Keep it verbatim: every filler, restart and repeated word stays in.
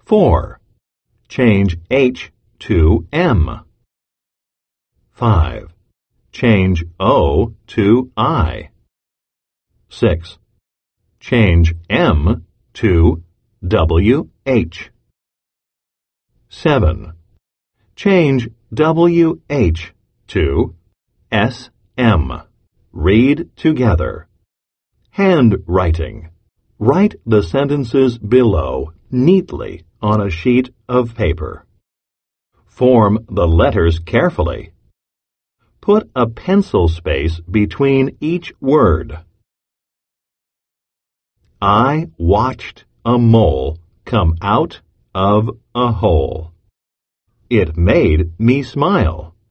four. Change H to M. five. Change O to I. six. Change M to W H. seven. Change W H to S M. Read together. Handwriting. Write the sentences below neatly on a sheet of paper. Form the letters carefully. Put a pencil space between each word. I watched a mole come out of a hole. It made me smile.